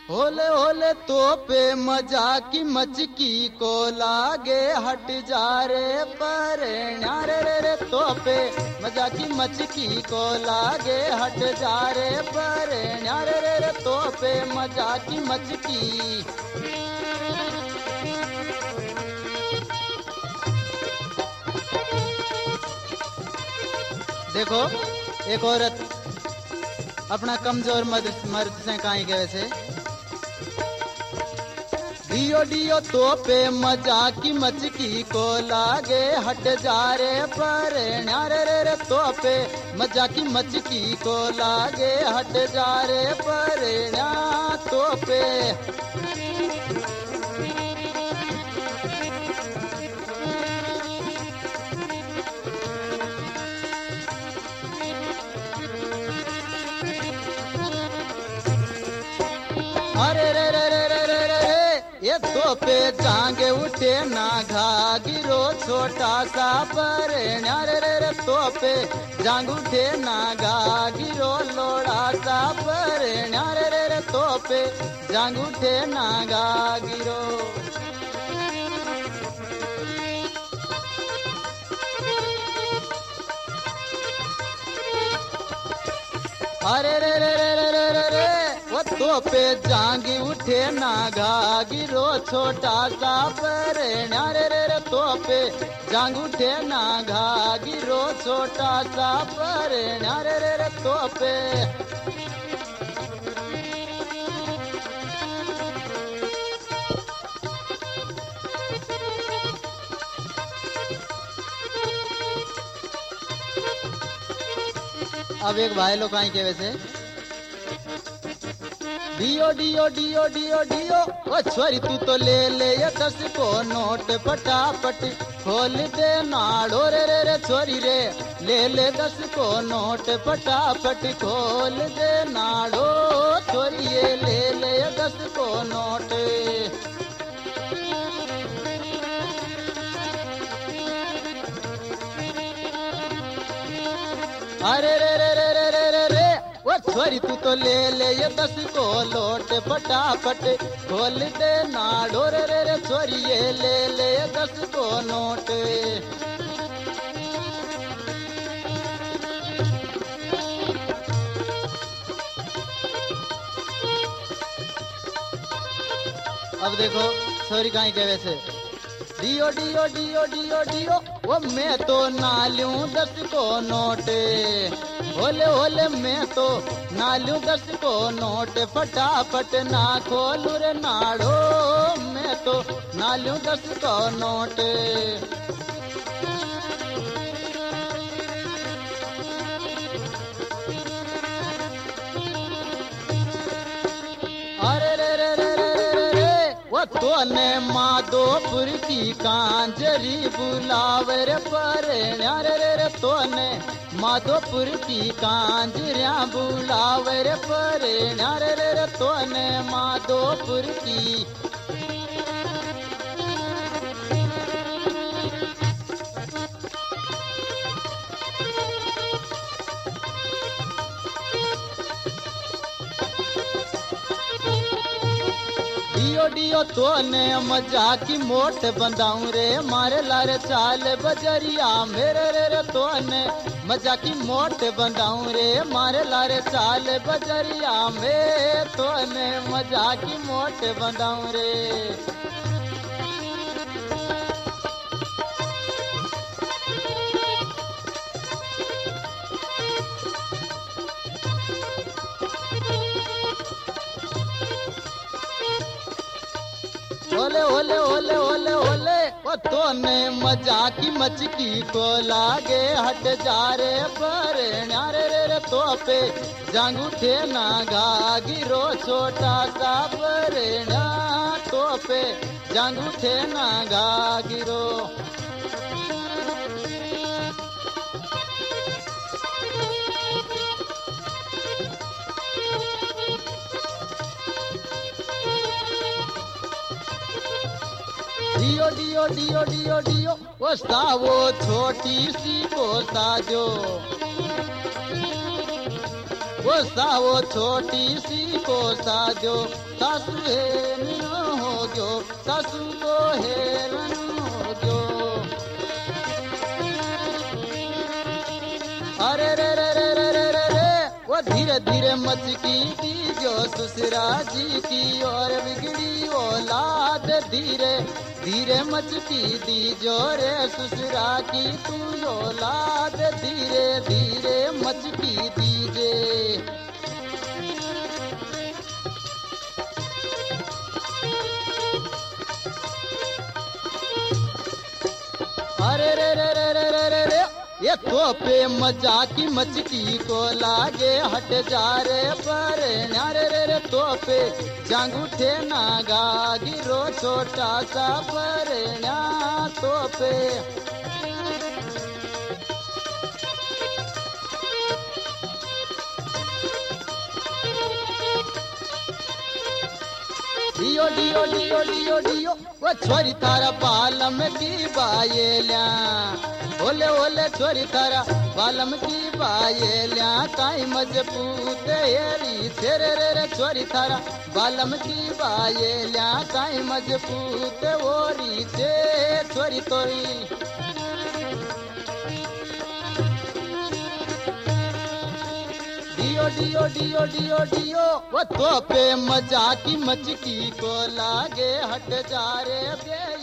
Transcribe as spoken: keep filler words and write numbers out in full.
होले होले तो पे मजा की मचकी को लागे हट जा रे पर न्यारे रे रे तो पे मजा की मचकी को लागे हट जा रे पर न्यारे रे रे तो पे मजा की मचकी। देखो एक औरत अपना कमजोर मर्द मर्द से काई के वैसे डियो डियो तो पे मजा की मचकी को लागे हट जा रे पर न्यारे रे रे तो पे मजा की मचकी को लागे हट जा रे पर न्या तो पे। अरे रे रे रे रे रे रे ये तो पे जांगे उठे ना घागिरो छोटा सा पर न्यारे रे रे तो पे जांग उठे ना घागिरो लोड़ा सा पर न्यारे रे रे तो पे जांग उठे ना घागिरो। अरे रे रे रे रे रे रे रे वो तो पे जांगी उठे ना घागिरो छोटा सा पर न्यारे रे रे तो पे जांग उठे ना घागिरो छोटा सा पर न्यारे रे रे तो पे। अब एक भाई लोग आई के वैसे डियो डियो डियो डियो डियो ओ छोरी तू तो ले ले ये दस को नोट फटाफट खोल दे नाड़ो रे रे रे छोरी रे ले ले दस को नोट फटाफट खोल दे नाड़ो छोरी ये ले ले ये दस को नोट। अरे रे रे रे रे रे रे रे वो छोरी तू तो ले ले ये दस को लोट फटाफट खोल दे नाड़ो रे रे रे छोरी ये ले ले ये दस को नोट। अब देखो छोरी कहीं के वैसे डियो डियो डियो डियो डियो वो मैं तो ना लूं दस को नोट होले होले मैं तो ना लूं दस को नोट फटाफट ना खोलू रे नाड़ो मैं तो ना लूं दस को नोट। अरे रे रे रे रे रे रे वो तो ने माधोपुर की कांजरी बुलावर पर न्यारे रे रे तो ने माधोपुर की कांजरिया बुलावर पर न्यारे रे रे तो ने माधोपुर की। डियो डियो तो ने मजा की मोट बंदाऊं रे मारे लारे चाल बजरिया मेरे रे रे तो ने मजा की मोट बंदाऊं रे मारे लारे चाल बजरिया में तो ने मजा की मोट बंदाऊं रे। ओले ओले ओले ओले ओले वो तो ने मजा की मचकी को लागे हट जा रे पर न्यारे रे रे तो पे जांग उठे ना घागिरो छोटा सा पर न्या तो पे जांग उठे ना घागिरो। डियो डियो डियो डियो डियो वो सावो छोटी सी को साजो वो सावो छोटी सी को साजो सासू हेलन हो गयो सासू को हेलन हो गयो। अरे रे रे रे रे रे रे रे वो धीरे धीरे मचकी दी जो ससुरा जी की और बिगड़ी औलाद धीरे धीरे मचकी दी जो रे ससुरा की तू औलाद धीरे धीरे मचकी दीजे। अरे रे रे रे रे रे रे रे ये तो पे मजा की मचकी को लागे हट जा रे पर रे रे रे तो पे जांग उठे नागा गिरो छोटा सा पर तो पे। डियो डियो डियो डियो डियो वो छोरी थारा बालम की बायेल्या ओले ओले छोरी थारा बालम की बायेल्या काई मजबूत हेरी तेरे रे रे छोरी थारा बालम की बायेल्या काई मजबूत ओरी थे छोरी तोरी। डियो डियो डियो डियो डियो वो तो पे मजा की मचकी को लागे हट जा रे।